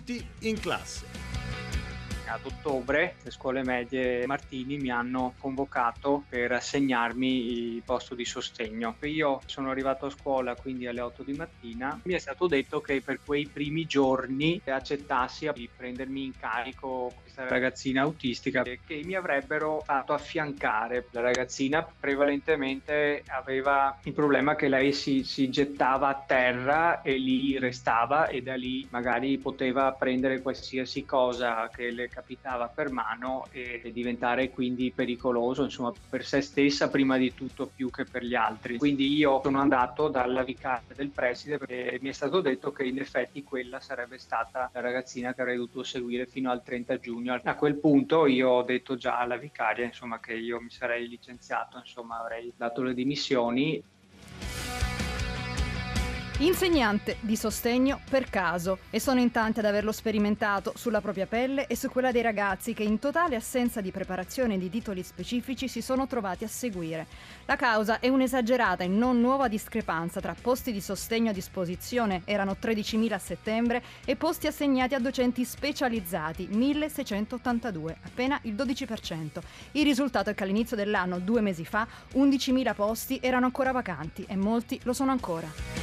tutti in classe. Ad ottobre le scuole medie Martini mi hanno convocato per assegnarmi il posto di sostegno. Io sono arrivato a scuola quindi alle 8 di mattina. Mi è stato detto che per quei primi giorni accettassi di prendermi in carico questa ragazzina autistica e che mi avrebbero fatto affiancare. La ragazzina prevalentemente aveva il problema che lei si gettava a terra e lì restava, e da lì magari poteva prendere qualsiasi cosa che le capitava per mano e diventare quindi pericoloso, insomma, per se stessa prima di tutto più che per gli altri. Quindi io sono andato dalla vicaria del preside e mi è stato detto che in effetti quella sarebbe stata la ragazzina che avrei dovuto seguire fino al 30 giugno. A quel punto io ho detto già alla vicaria, insomma, che io mi sarei licenziato, insomma, avrei dato le dimissioni. Insegnante di sostegno per caso, e sono in tanti ad averlo sperimentato sulla propria pelle e su quella dei ragazzi che in totale assenza di preparazione e di titoli specifici si sono trovati a seguire. La causa è un'esagerata e non nuova discrepanza tra posti di sostegno a disposizione, erano 13.000 a settembre, e posti assegnati a docenti specializzati, 1.682, appena il 12%. Il risultato è che all'inizio dell'anno, 2 mesi fa, 11.000 posti erano ancora vacanti e molti lo sono ancora.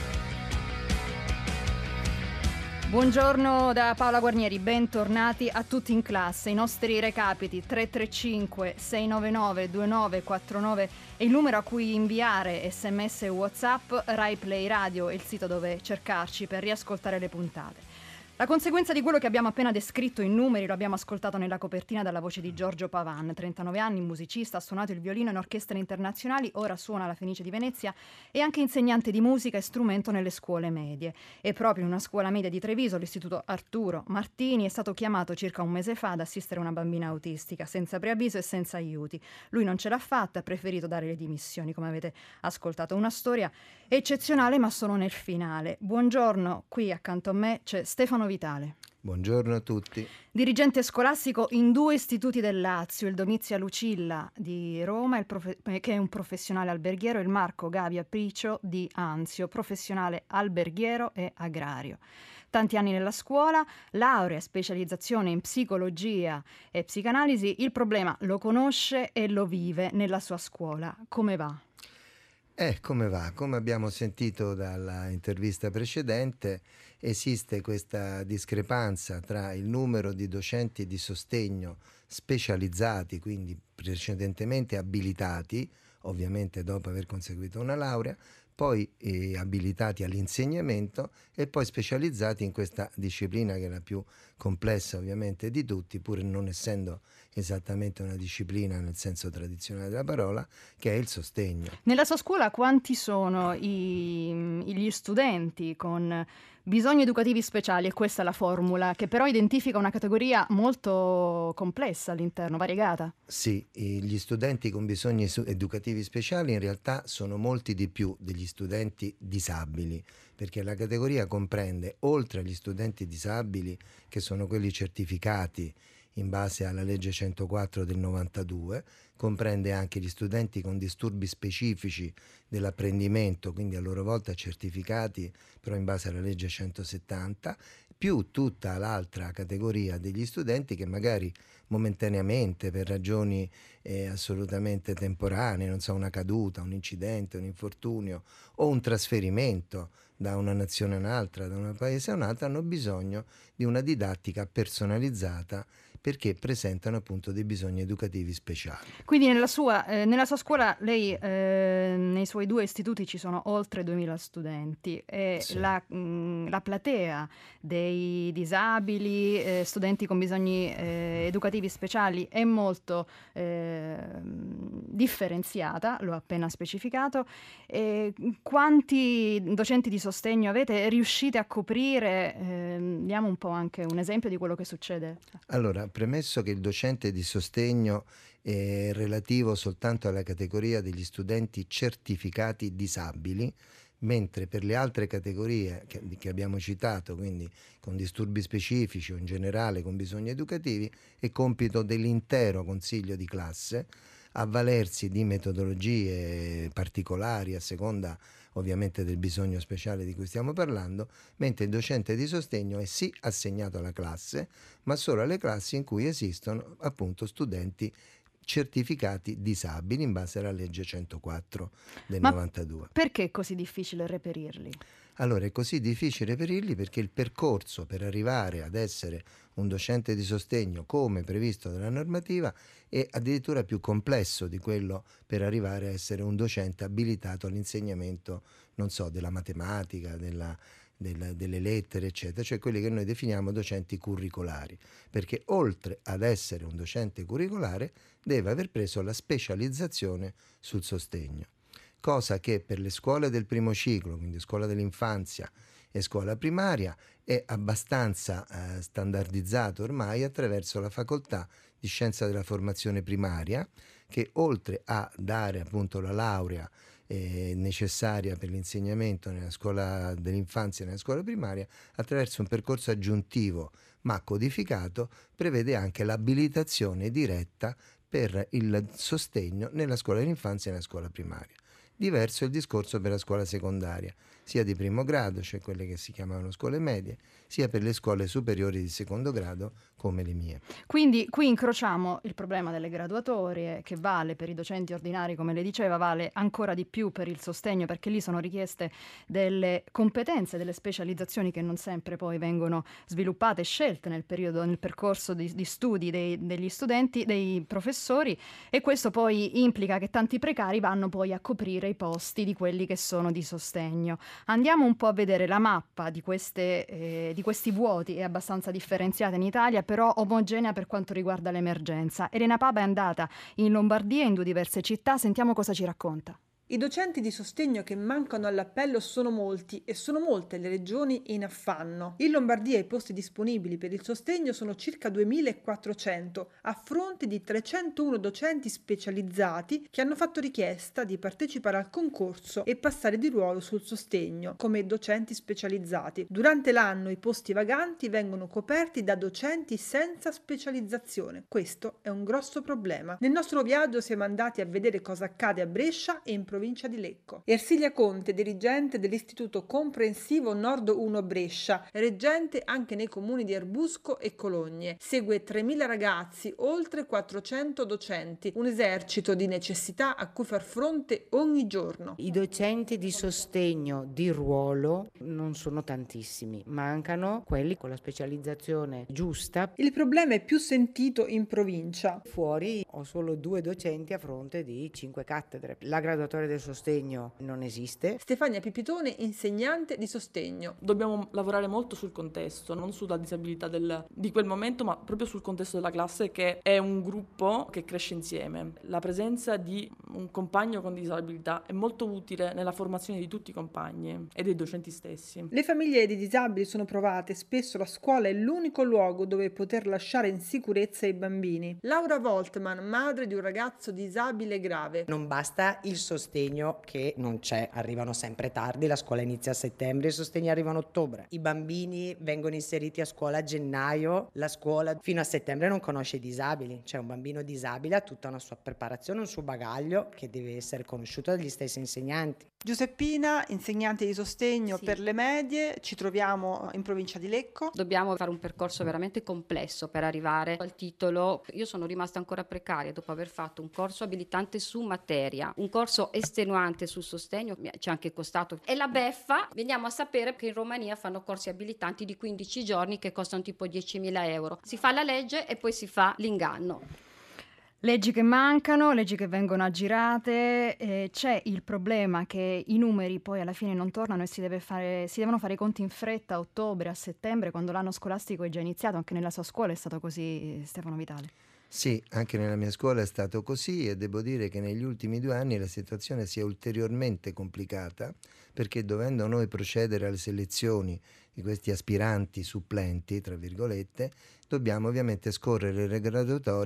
Buongiorno da Paola Guarnieri, bentornati a tutti in classe. I nostri recapiti 335 699 2949 è il numero a cui inviare SMS e WhatsApp. Rai Play Radio è il sito dove cercarci per riascoltare le puntate. La conseguenza di quello che abbiamo appena descritto in numeri lo abbiamo ascoltato nella copertina dalla voce di Giorgio Pavan, 39 anni, musicista, ha suonato il violino in orchestre internazionali, ora suona alla Fenice di Venezia, e anche insegnante di musica e strumento nelle scuole medie. E proprio in una scuola media di Treviso, l'istituto Arturo Martini, è stato chiamato circa un mese fa ad assistere una bambina autistica, senza preavviso e senza aiuti. Lui non ce l'ha fatta, ha preferito dare le dimissioni, come avete ascoltato. Una storia eccezionale, ma solo nel finale. Buongiorno, qui accanto a me c'è Stefano Vitale. Buongiorno a tutti. Dirigente scolastico in 2 istituti del Lazio, il Domizia Lucilla di Roma, che è un professionale alberghiero, e il Marco Gavia Pricio di Anzio, professionale alberghiero e agrario. Tanti anni nella scuola, laurea, specializzazione in psicologia e psicanalisi, il problema lo conosce e lo vive nella sua scuola. Come va? Come va? Come abbiamo sentito dalla intervista precedente, esiste questa discrepanza tra il numero di docenti di sostegno specializzati, quindi precedentemente abilitati, ovviamente dopo aver conseguito una laurea, poi abilitati all'insegnamento e poi specializzati in questa disciplina che è la più complessa ovviamente di tutti, pur non essendo esattamente una disciplina nel senso tradizionale della parola, che è il sostegno. Nella sua scuola quanti sono gli studenti con bisogni educativi speciali? E questa è la formula, che però identifica una categoria molto complessa all'interno, variegata. Sì, gli studenti con bisogni educativi speciali in realtà sono molti di più degli studenti disabili, perché la categoria comprende, oltre agli studenti disabili, che sono quelli certificati in base alla legge 104 del 92, comprende anche gli studenti con disturbi specifici dell'apprendimento, quindi a loro volta certificati però in base alla legge 170, più tutta l'altra categoria degli studenti che magari momentaneamente, per ragioni assolutamente temporanee, non so, una caduta, un incidente, un infortunio o un trasferimento da una nazione a un'altra, da un paese a un altro, hanno bisogno di una didattica personalizzata perché presentano appunto dei bisogni educativi speciali. Quindi nella sua scuola, lei nei suoi 2 istituti ci sono oltre 2.000 studenti e Sì. la platea dei disabili, studenti con bisogni educativi speciali è molto differenziata, l'ho appena specificato. Quanti docenti di sostegno avete? Riuscite a coprire? Diamo un po' anche un esempio di quello che succede. Allora, premesso che il docente di sostegno è relativo soltanto alla categoria degli studenti certificati disabili, mentre per le altre categorie che abbiamo citato, quindi con disturbi specifici o in generale con bisogni educativi, è compito dell'intero consiglio di classe avvalersi di metodologie particolari a seconda ovviamente del bisogno speciale di cui stiamo parlando, mentre il docente di sostegno è sì assegnato alla classe, ma solo alle classi in cui esistono appunto studenti certificati disabili in base alla legge 104 del Ma 92. perché è così difficile reperirli? Allora è così difficile reperirli perché il percorso per arrivare ad essere un docente di sostegno come previsto dalla normativa è addirittura più complesso di quello per arrivare a essere un docente abilitato all'insegnamento, non so, della matematica, delle lettere, eccetera, cioè quelli che noi definiamo docenti curricolari, perché oltre ad essere un docente curricolare deve aver preso la specializzazione sul sostegno, cosa che per le scuole del primo ciclo, quindi scuola dell'infanzia e scuola primaria, è abbastanza standardizzato ormai attraverso la facoltà di scienza della formazione primaria, che oltre a dare appunto la laurea necessaria per l'insegnamento nella scuola dell'infanzia e nella scuola primaria, attraverso un percorso aggiuntivo ma codificato, prevede anche l'abilitazione diretta per il sostegno nella scuola dell'infanzia e nella scuola primaria. Diverso il discorso per la scuola secondaria, sia di primo grado, cioè quelle che si chiamavano scuole medie, sia per le scuole superiori di secondo grado come le mie. Quindi qui incrociamo il problema delle graduatorie, che vale per i docenti ordinari, come le diceva, vale ancora di più per il sostegno, perché lì sono richieste delle competenze, delle specializzazioni che non sempre poi vengono sviluppate e scelte nel percorso di studi degli studenti, dei professori, e questo poi implica che tanti precari vanno poi a coprire i posti di quelli che sono di sostegno. Andiamo un po' a vedere la mappa di questi vuoti, è abbastanza differenziata in Italia, però omogenea per quanto riguarda l'emergenza. Elena Papa è andata in Lombardia, in 2 diverse città, sentiamo cosa ci racconta. I docenti di sostegno che mancano all'appello sono molti e sono molte le regioni in affanno. In Lombardia i posti disponibili per il sostegno sono circa 2.400, a fronte di 301 docenti specializzati che hanno fatto richiesta di partecipare al concorso e passare di ruolo sul sostegno come docenti specializzati. Durante l'anno i posti vaganti vengono coperti da docenti senza specializzazione. Questo è un grosso problema. Nel nostro viaggio siamo andati a vedere cosa accade a Brescia e in provincia di Lecco. Ersilia Conte, dirigente dell'Istituto Comprensivo Nord 1 Brescia, reggente anche nei comuni di Erbusco e Cologne. Segue 3.000 ragazzi, oltre 400 docenti, un esercito di necessità a cui far fronte ogni giorno. I docenti di sostegno di ruolo non sono tantissimi, mancano quelli con la specializzazione giusta. Il problema è più sentito in provincia. Fuori ho solo 2 docenti a fronte di 5 cattedre. La graduatoria del sostegno non esiste. Stefania Pipitone, insegnante di sostegno. Dobbiamo lavorare molto sul contesto, non sulla disabilità di quel momento, ma proprio sul contesto della classe, che è un gruppo che cresce insieme. La presenza di un compagno con disabilità è molto utile nella formazione di tutti i compagni e dei docenti stessi. Le famiglie di disabili sono provate, spesso la scuola è l'unico luogo dove poter lasciare in sicurezza i bambini. Laura Voltman, madre di un ragazzo disabile grave. Non basta il sostegno che non c'è, arrivano sempre tardi, la scuola inizia a settembre, i sostegni arrivano a ottobre. I bambini vengono inseriti a scuola a gennaio, la scuola fino a settembre non conosce i disabili, cioè un bambino disabile ha tutta una sua preparazione, un suo bagaglio che deve essere conosciuto dagli stessi insegnanti. Giuseppina, insegnante di sostegno per le medie, ci troviamo in provincia di Lecco. Dobbiamo fare un percorso veramente complesso per arrivare al titolo. Io sono rimasta ancora precaria dopo aver fatto un corso abilitante su materia, un corso estenuante sul sostegno, ci è anche costato. E la beffa, veniamo a sapere che in Romania fanno corsi abilitanti di 15 giorni che costano tipo 10.000 euro. Si fa la legge e poi si fa l'inganno. Leggi che mancano, leggi che vengono aggirate, c'è il problema che i numeri poi alla fine non tornano e si devono fare i conti in fretta a ottobre, a settembre, quando l'anno scolastico è già iniziato. Anche nella sua scuola è stato così, Stefano Vitale? Sì, anche nella mia scuola è stato così e devo dire che negli ultimi 2 anni la situazione si è ulteriormente complicata, perché dovendo noi procedere alle selezioni di questi aspiranti supplenti, tra virgolette, dobbiamo ovviamente scorrere le graduatorie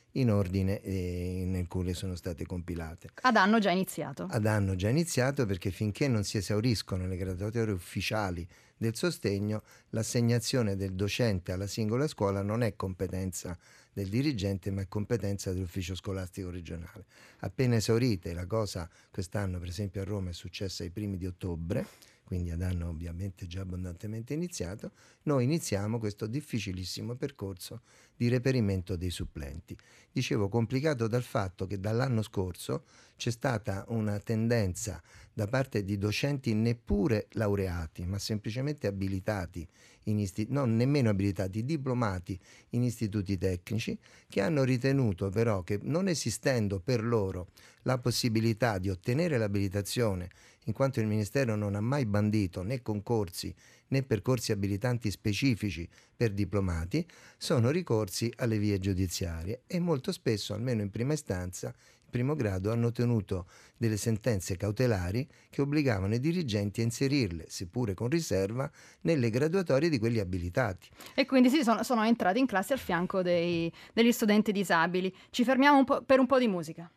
in ordine nel quale sono state compilate. Ad anno già iniziato. Ad anno già iniziato, perché finché non si esauriscono le graduatorie ufficiali del sostegno, l'assegnazione del docente alla singola scuola non è competenza del dirigente, ma è competenza dell'ufficio scolastico regionale. Appena esaurite, la cosa quest'anno per esempio a Roma è successa ai primi di ottobre, quindi ad anno ovviamente già abbondantemente iniziato, noi iniziamo questo difficilissimo percorso di reperimento dei supplenti. Dicevo complicato dal fatto che dall'anno scorso c'è stata una tendenza da parte di docenti neppure laureati, ma semplicemente abilitati, non nemmeno abilitati, diplomati in istituti tecnici, che hanno ritenuto però che non esistendo per loro la possibilità di ottenere l'abilitazione, in quanto il Ministero non ha mai bandito né concorsi né percorsi abilitanti specifici per diplomati, sono ricorsi alle vie giudiziarie e molto spesso, almeno in prima istanza, in primo grado, hanno ottenuto delle sentenze cautelari che obbligavano i dirigenti a inserirle, seppure con riserva, nelle graduatorie di quelli abilitati. E quindi sono entrati in classe al fianco degli studenti disabili. Ci fermiamo per un po' di musica.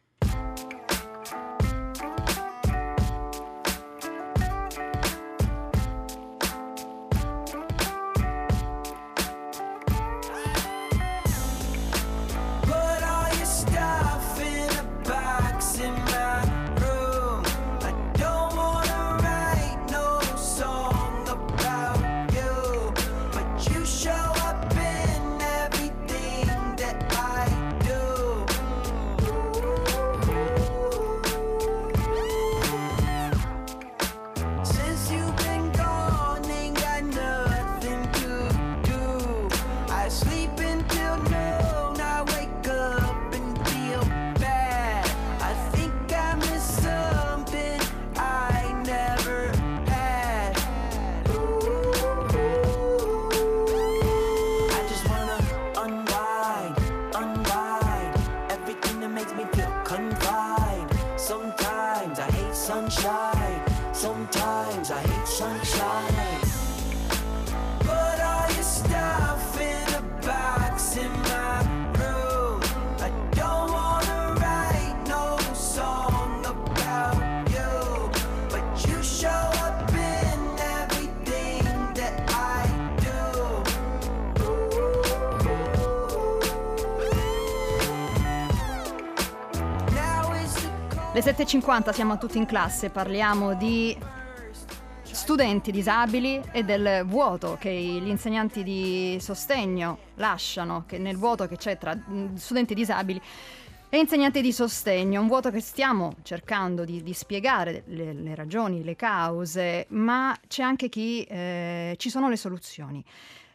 Le 7.50, siamo tutti in classe, parliamo di studenti disabili e del vuoto che gli insegnanti di sostegno lasciano, che nel vuoto che c'è tra studenti disabili e insegnanti di sostegno, un vuoto che stiamo cercando di spiegare le ragioni, le cause, ma c'è anche chi ci sono le soluzioni.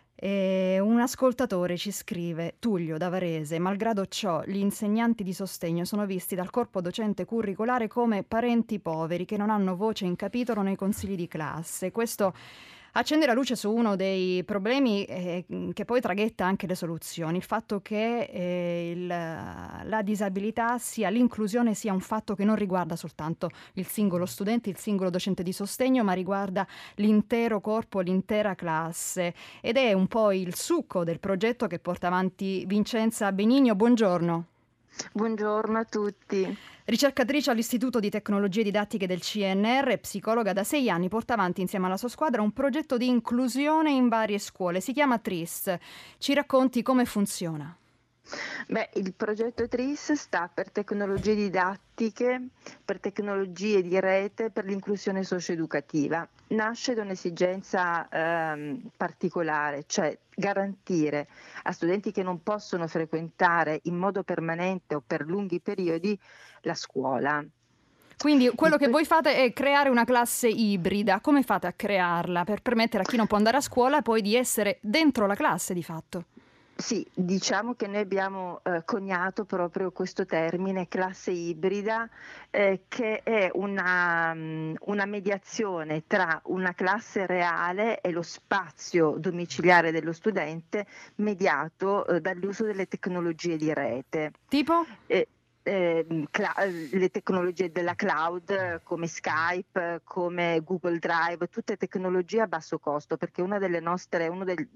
Un ascoltatore ci scrive: Tullio da Varese, malgrado ciò gli insegnanti di sostegno sono visti dal corpo docente curricolare come parenti poveri che non hanno voce in capitolo nei consigli di classe. Questo accende la luce su uno dei problemi che poi traghetta anche le soluzioni, il fatto che la disabilità l'inclusione sia un fatto che non riguarda soltanto il singolo studente, il singolo docente di sostegno, ma riguarda l'intero corpo, l'intera classe, ed è un po' il succo del progetto che porta avanti Vincenza Benigno. Buongiorno. Buongiorno a tutti. Ricercatrice all'Istituto di Tecnologie Didattiche del CNR e psicologa, da 6 anni porta avanti insieme alla sua squadra un progetto di inclusione in varie scuole. Si chiama TRIS. Ci racconti come funziona? Il progetto TRIS sta per tecnologie didattiche, per tecnologie di rete, per l'inclusione socioeducativa. Nasce da un'esigenza particolare, cioè garantire a studenti che non possono frequentare in modo permanente o per lunghi periodi la scuola. Quindi quello che voi fate è creare una classe ibrida. Come fate a crearla per permettere a chi non può andare a scuola poi di essere dentro la classe di fatto? Sì, diciamo che noi abbiamo coniato proprio questo termine classe ibrida, che è una mediazione tra una classe reale e lo spazio domiciliare dello studente mediato dall'uso delle tecnologie di rete. Tipo? le tecnologie della cloud come Skype, come Google Drive, tutte tecnologie a basso costo, perché uno dei nostri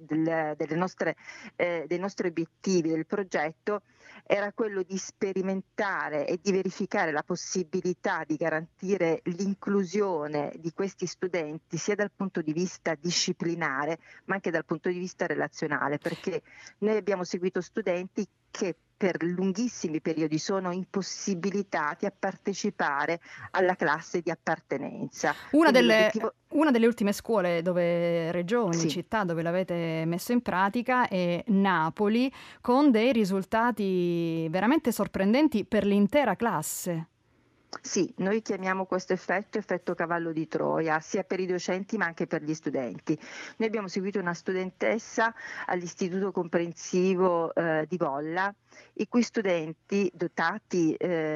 obiettivi del progetto era quello di sperimentare e di verificare la possibilità di garantire l'inclusione di questi studenti sia dal punto di vista disciplinare ma anche dal punto di vista relazionale, perché noi abbiamo seguito studenti che per lunghissimi periodi sono impossibilitati a partecipare alla classe di appartenenza. Una delle ultime scuole regioni, Sì. città dove l'avete messo in pratica è Napoli, con dei risultati veramente sorprendenti per l'intera classe. Sì, noi chiamiamo questo effetto cavallo di Troia, sia per i docenti ma anche per gli studenti. Noi abbiamo seguito una studentessa all'Istituto Comprensivo di Volla, i cui studenti dotati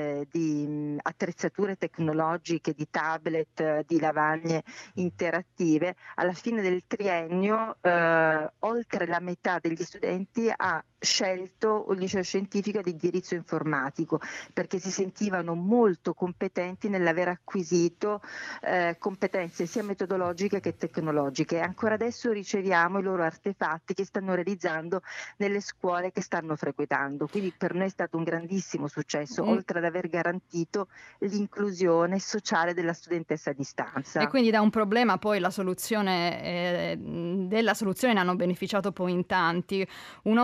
di attrezzature tecnologiche, di tablet, di lavagne interattive, alla fine del triennio oltre la metà degli studenti ha scelto un liceo scientifico di indirizzo informatico, perché si sentivano molto competenti nell'aver acquisito competenze sia metodologiche che tecnologiche. Ancora adesso riceviamo i loro artefatti che stanno realizzando nelle scuole che stanno frequentando, quindi per noi è stato un grandissimo successo, oltre ad aver garantito l'inclusione sociale della studentessa a distanza. E quindi da un problema poi della soluzione ne hanno beneficiato poi in tanti. Un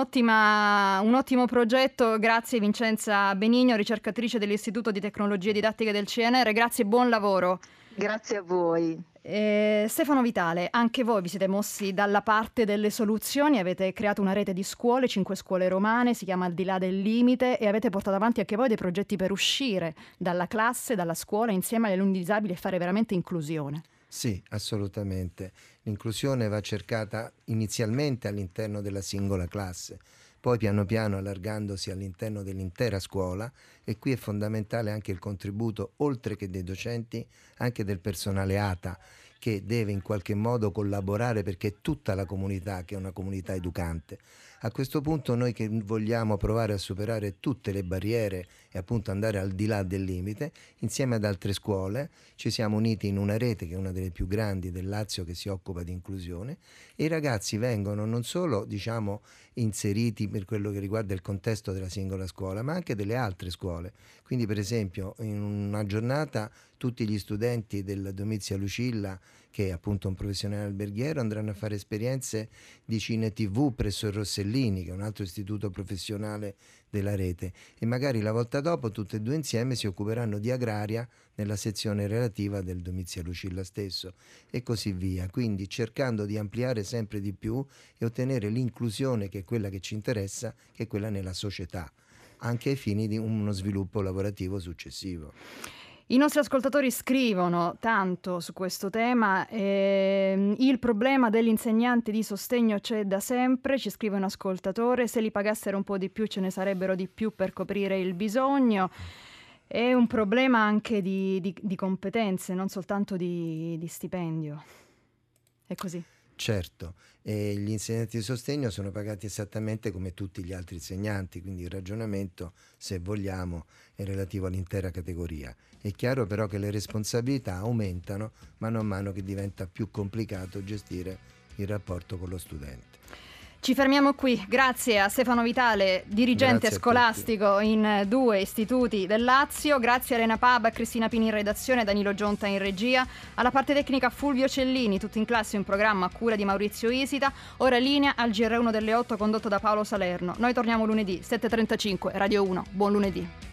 ottimo progetto, grazie Vincenza Benigno, ricercatrice dell'Istituto di Tecnologie Didattiche del CNR, grazie e buon lavoro. Grazie a voi. Stefano Vitale, anche voi vi siete mossi dalla parte delle soluzioni, avete creato una rete di scuole, 5 scuole romane, si chiama Al di là del limite, e avete portato avanti anche voi dei progetti per uscire dalla classe, dalla scuola, insieme agli alunni disabili e fare veramente inclusione. Sì, assolutamente. L'inclusione va cercata inizialmente all'interno della singola classe, poi piano piano allargandosi all'interno dell'intera scuola, e qui è fondamentale anche il contributo, oltre che dei docenti, anche del personale ATA, che deve in qualche modo collaborare, perché è tutta la comunità che è una comunità educante. A questo punto noi che vogliamo provare a superare tutte le barriere e appunto andare al di là del limite, insieme ad altre scuole ci siamo uniti in una rete che è una delle più grandi del Lazio, che si occupa di inclusione, e i ragazzi vengono non solo inseriti per quello che riguarda il contesto della singola scuola, ma anche delle altre scuole. Quindi per esempio in una giornata tutti gli studenti del Domizia Lucilla, che è appunto un professionale alberghiero, andranno a fare esperienze di Cine TV presso il Rossellini, che è un altro istituto professionale della rete, e magari la volta dopo tutte e due insieme si occuperanno di agraria nella sezione relativa del Domizia Lucilla stesso, e così via. Quindi cercando di ampliare sempre di più e ottenere l'inclusione, che è quella che ci interessa, che è quella nella società, anche ai fini di uno sviluppo lavorativo successivo. I nostri ascoltatori scrivono tanto su questo tema, il problema degli insegnanti di sostegno c'è da sempre, ci scrive un ascoltatore, se li pagassero un po' di più ce ne sarebbero di più per coprire il bisogno. È un problema anche di competenze, non soltanto di stipendio. È così. Certo, e gli insegnanti di sostegno sono pagati esattamente come tutti gli altri insegnanti, quindi il ragionamento, se vogliamo, è relativo all'intera categoria. È chiaro però che le responsabilità aumentano mano a mano che diventa più complicato gestire il rapporto con lo studente. Ci fermiamo qui, grazie a Stefano Vitale, dirigente scolastico in 2 istituti del Lazio, grazie a Elena Pab, a Cristina Pini in redazione, a Danilo Gionta in regia, alla parte tecnica Fulvio Cellini, tutto in classe, un programma a cura di Maurizio Isita, ora linea al GR1 delle 8 condotto da Paolo Salerno. Noi torniamo lunedì 7:35, Radio 1, buon lunedì.